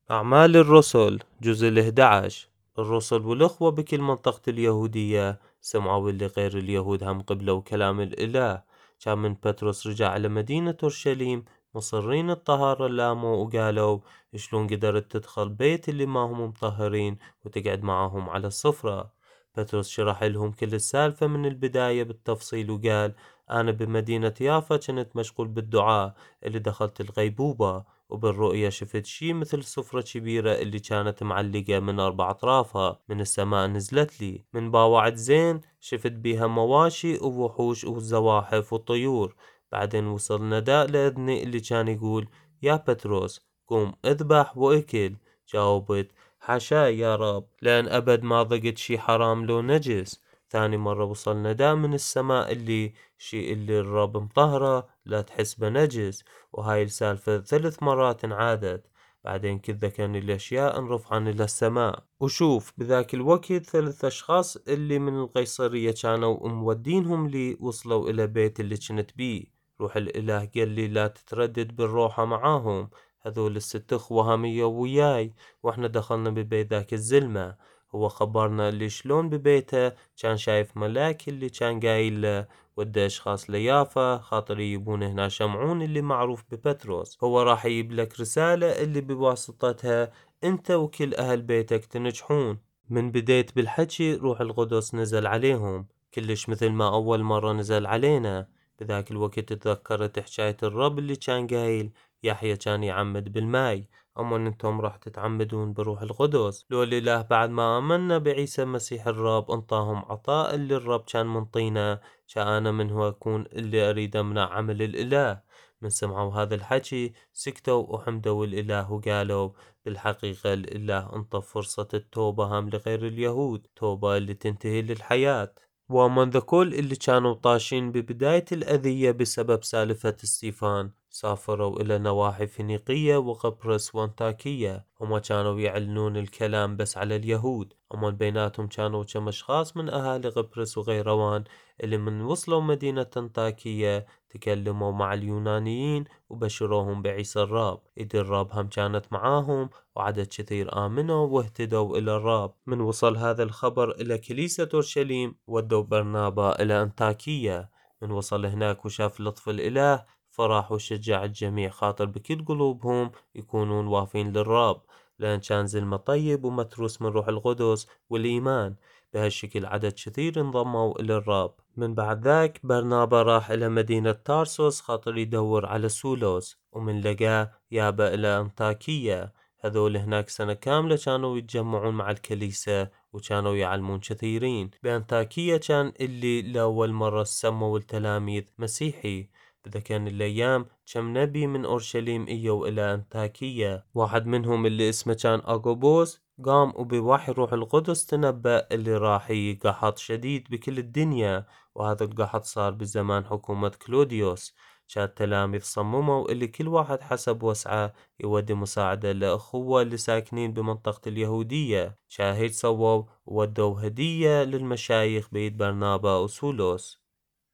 أعمال الرسل جزء 11. الرسل والأخوة بكل منطقة اليهودية سمعوا اللي غير اليهود هم قبلوا كلام الإله. كان من بطرس رجع على مدينة أورشليم مصرين الطهارة، لاموا وقالوا شلون قدرت تدخل بيت اللي ما هم مطهرين وتقعد معاهم على السفرة. بطرس شرح لهم كل السالفة من البداية بالتفصيل وقال: أنا بمدينة يافا كنت مشغول بالدعاء اللي دخلت الغيبوبة، وبالرؤية شفت شي مثل سفرة كبيرة اللي كانت معلقة من 4 أطرافها من السماء، نزلت لي من باوعد زين، شفت بيها مواشي ووحوش وزواحف وطيور. بعدين وصل نداء لأذني اللي كان يقول: يا بطرس، قوم اذبح وأكل. جاوبت: حاشا يا رب، لأن أبد ما ضقت شي حرام لو نجس. ثاني مرة وصل نداء من السماء اللي شي اللي الرب مطهرة لا تحسبه نجس. وهاي السالفة 3 مرات انعادت. بعدين كذا كان الأشياء انرفعن إلى السماء. وشوف بذاك الوقت 3 أشخاص اللي من القيصرية كانوا مودينهم لي وصلوا إلى بيت اللي كنت بيه. روح الإله قال لي لا تتردد بالروحة معاهم، هذول ال6 أخوة همية وياي. واحنا دخلنا ببيت ذاك الزلمة، هو خبرنا اللي شلون ببيته كان شايف ملاك اللي كان قايل له ودى أشخاص ليافا خاطر يجيبون هنا شمعون اللي معروف ببتروس. هو راح يجيب لك رسالة اللي بواسطتها انت وكل أهل بيتك تنجحون. من بديت بالحكي روح القدس نزل عليهم كلش مثل ما أول مرة نزل علينا. بذاك الوقت تذكرت حكاية الرب اللي كان قايل يحيى كان يعمد بالماي، أما أنتم راح تتعمدون بروح القدس. لو الإله بعد ما آمنا بعيسى مسيح الرب انطاهم عطاء اللي الرب كان منطينا، شاء منه أكون اللي أريد أمنع عمل الإله. من سمعوا هذا الحكي سكتوا وحمدوا الإله وقالوا: بالحقيقة الإله انطى فرصة التوبة هم لغير اليهود، توبة اللي تنتهي للحياة. ومن ذكول اللي كانوا طاشين ببداية الأذية بسبب سالفة ستيفان سافروا إلى نواحي فينيقية وقبرص وانطاكية. هما كانوا يعلنون الكلام بس على اليهود، أما بيناتهم كانوا كم أشخاص من أهالي قبرص وغيروان اللي من وصلوا مدينة انطاكية تكلموا مع اليونانيين وبشروهم بعيسى الرب. إيد الرب هم كانت معاهم، وعدد كثير آمنوا واهتدوا إلى الرب. من وصل هذا الخبر إلى كنيسة أورشليم ودوا برنابا إلى أنطاكية. من وصل هناك وشاف لطف الإله فرح وشجع الجميع خاطر بكل قلوبهم يكونون وافين للرب، لأن كان زلمة طيب ومتروس من روح القدس والإيمان. بهالشكل عدد كثير انضموا إلى الرب. من بعد ذاك برنابا راح إلى مدينة تارسوس خاطر يدور على سولوس، ومن لقاه يابا إلى أنطاكية. هذول هناك سنة كاملة كانوا يتجمعون مع الكنيسة وكانوا يعلمون كثيرين. بأنطاكية كان اللي لأول مرة سموا التلاميذ مسيحي. بذا كان الأيام كم نبي من أورشليم إيوا إلى أنطاكية. واحد منهم اللي اسمه كان أغوبوس قام وبوحي روح القدس تنبأ اللي راح يجي قحط شديد بكل الدنيا، وهذا القحط صار بزمان حكومة كلوديوس. كان التلاميذ صمموا اللي كل واحد حسب وسعه يودي مساعدة لأخوة اللي ساكنين بمنطقة اليهودية. شاهد سووا ودوا هدية للمشايخ بيد برنابا وسولوس.